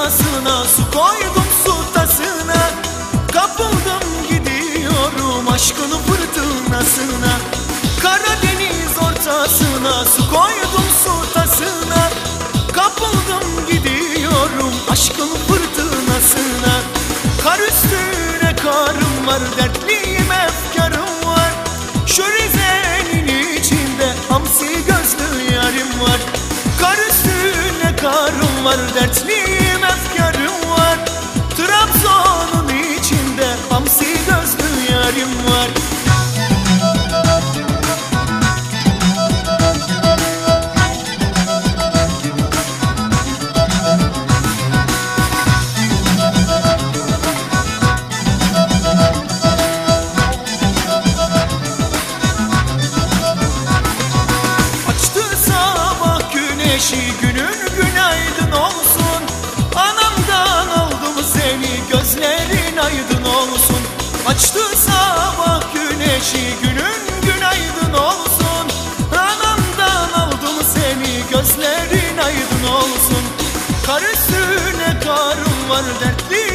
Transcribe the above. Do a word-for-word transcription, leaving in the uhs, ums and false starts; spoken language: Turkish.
ortasına, su koydum su tasına. Kapıldım gidiyorum aşkın fırtınasına. Karadeniz ortasına, su koydum su tasına. Kapıldım gidiyorum aşkın fırtınasına. Kar üstüne karım var, dertliyim efkarım var. Şu Rize'nin içinde hamsi gözlü yarim var. Kar üstüne karım var, dertliyim efkarım var. Trabzon'un içinde hamsi gözlü yarim var. Güneşi günün günaydın olsun. Anamdan aldım seni, gözlerin aydın olsun. Açtı sabah güneşi günün günaydın olsun. Anamdan aldım seni, gözlerin aydın olsun. Kar üstüne karım var, dertli